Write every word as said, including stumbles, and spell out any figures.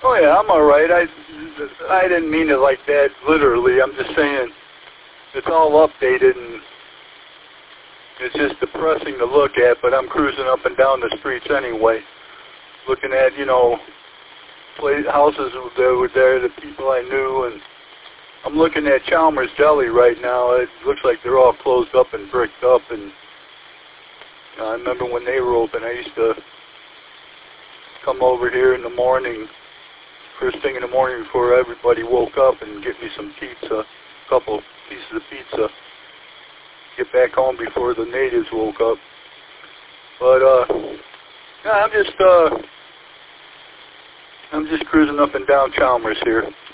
Oh yeah, I'm all right. I I didn't mean it like that literally. I'm just saying it's all updated and it's just depressing to look at. But I'm cruising up and down the streets anyway, looking at you know place, houses that were there, the people I knew, and I'm looking at Chalmers Deli right now. It looks like they're all closed up and bricked up. And uh, I remember when they were open, I used to come over here in the morning, first thing in the morning before everybody woke up, and get me some pizza, a couple pieces of pizza, get back home before the natives woke up. But uh, yeah, I'm just uh, I'm just cruising up and down Chalmers here.